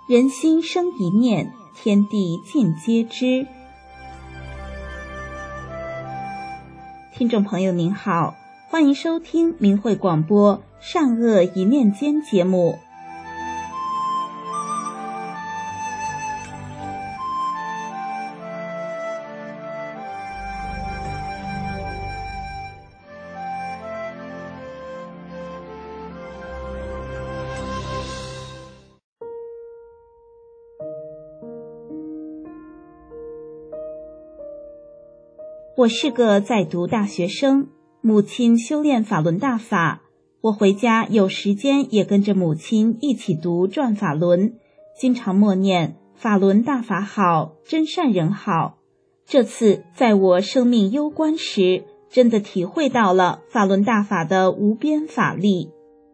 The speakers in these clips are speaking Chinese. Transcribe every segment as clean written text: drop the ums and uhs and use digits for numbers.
人心生一念，天地尽皆知。听众朋友您好，欢迎收听明慧广播善恶一念间节目。我是个在读大学生，母亲修炼法轮大法，我回家有时间也跟着母亲一起读转法轮，经常默念法轮大法好，真善人好。这次在我生命攸关时，真的体会到了法轮大法的无边法力。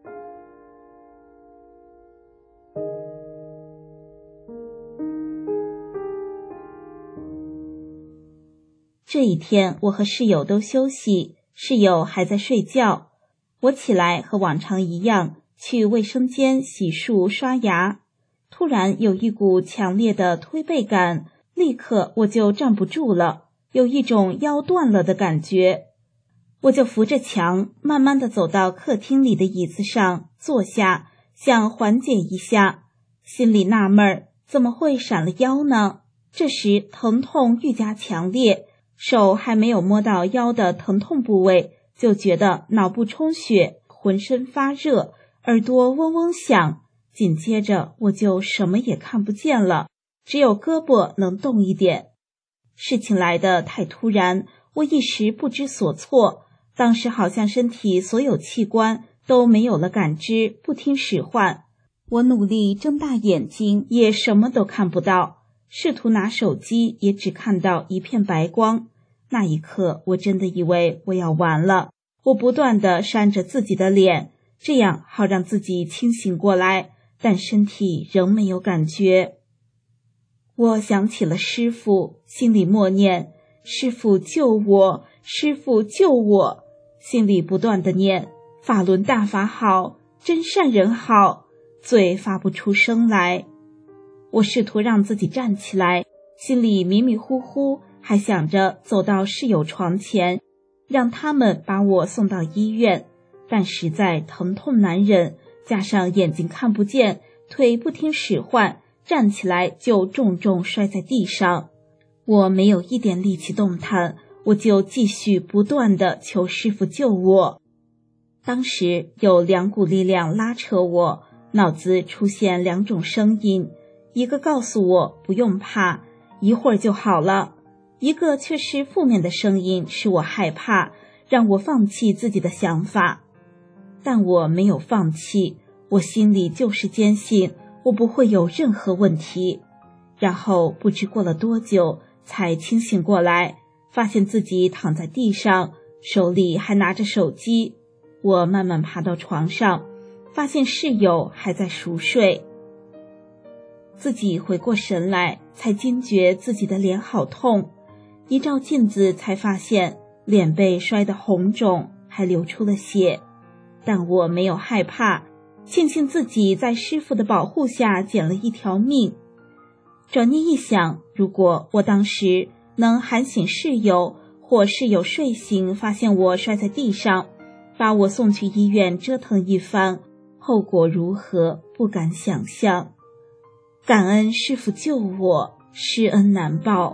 这一天我和室友都休息，室友还在睡觉。我起来和往常一样去卫生间洗漱刷牙，突然有一股强烈的推背感，立刻我就站不住了，有一种腰断了的感觉。我就扶着墙慢慢地走到客厅里的椅子上坐下，想缓解一下，心里纳闷怎么会闪了腰呢？这时疼痛愈加强烈，手还没有摸到腰的疼痛部位，就觉得脑部充血，浑身发热，耳朵嗡嗡响，紧接着我就什么也看不见了，只有胳膊能动一点。事情来得太突然，我一时不知所措，当时好像身体所有器官都没有了感知，不听使唤。我努力睁大眼睛，也什么都看不到，试图拿手机，也只看到一片白光。那一刻我真的以为我要完了，我不断地扇着自己的脸，这样好让自己清醒过来，但身体仍没有感觉。我想起了师父，心里默念师父救我，师父救我，心里不断地念法轮大法好，真善人好，嘴发不出声来。我试图让自己站起来，心里迷迷糊糊，还想着走到室友床前，让他们把我送到医院，但实在疼痛难忍，加上眼睛看不见，腿不听使唤，站起来就重重摔在地上。我没有一点力气动弹，我就继续不断地求师父救我。当时有两股力量拉扯我，脑子出现两种声音，一个告诉我不用怕，一会儿就好了，一个却是负面的声音，使我害怕，让我放弃自己的想法。但我没有放弃，我心里就是坚信我不会有任何问题。然后不知过了多久才清醒过来，发现自己躺在地上，手里还拿着手机。我慢慢爬到床上，发现室友还在熟睡。自己回过神来，才惊觉自己的脸好痛，一照镜子才发现脸被摔得红肿，还流出了血。但我没有害怕，庆幸自己在师父的保护下捡了一条命。转念一想，如果我当时能喊醒室友，或室友睡醒发现我摔在地上，把我送去医院折腾一番，后果如何不敢想象。感恩师父救我，施恩难报。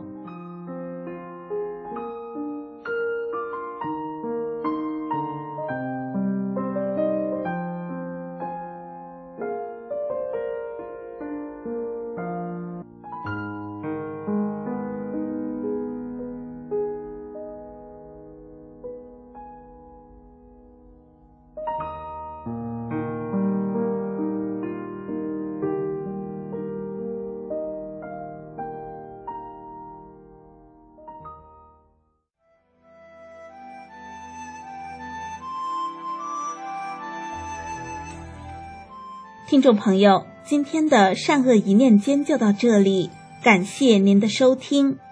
听众朋友，今天的善恶一念间就到这里，感谢您的收听。